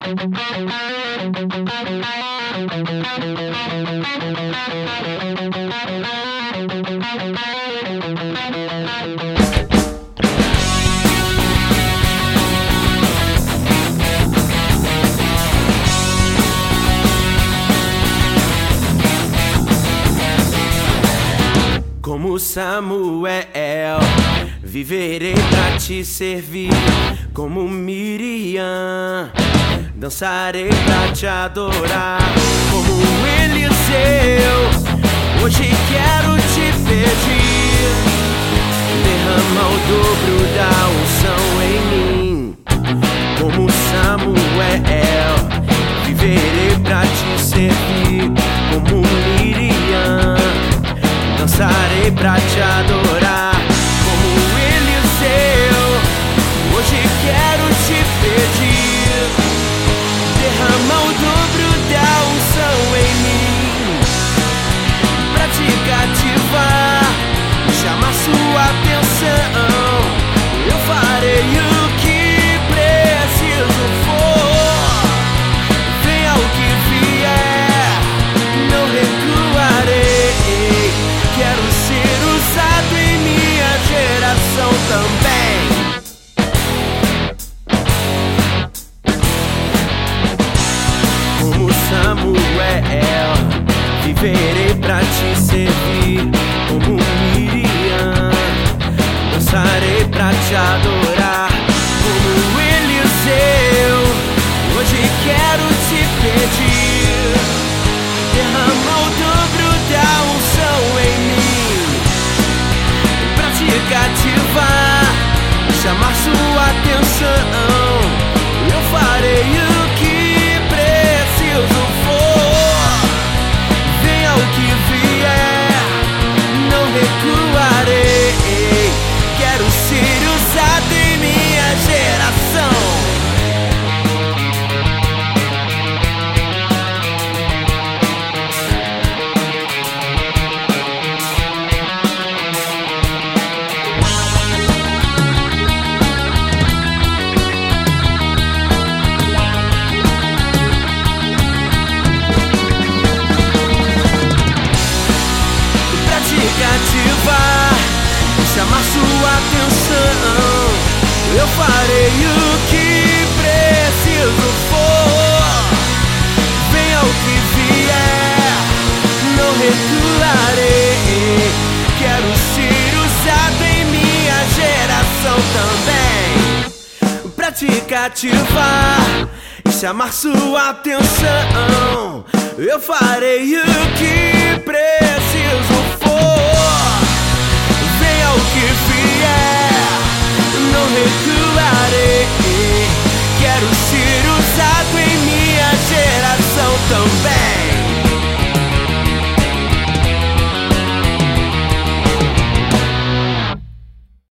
Como Samuel, viverei pra te servir. Como Miriam, dançarei pra te adorar. Como Eliseu, hoje quero te pedir, derrama o dobro da unção em mim. Como Samuel, viverei pra te servir. Como Miriam, dançarei pra te adorar. Como Eliseu, hoje quero te pedir, derrama o dobro da unção em mim, pra te cativar, chamar sua atenção. Eu farei o que preciso for, venha o que vier, não recuarei. Quero ser usado em minha geração também. Como Samuel, viverei pra te servir. Como Miriam, dançarei pra te adorar. Como Eliseu, hoje quero te pedir, derrama o dobro da unção em mim, pra te cativar, chamar sua atenção. Eu farei o que preciso for, venha o que vier, não recuarei. Quero ser usado em minha geração. Cativar, chamar sua atenção. Eu farei o que preciso for, venha o que vier, não recuarei. Quero ser usado em minha geração também, pra te cativar e chamar sua atenção. Eu farei o que preciso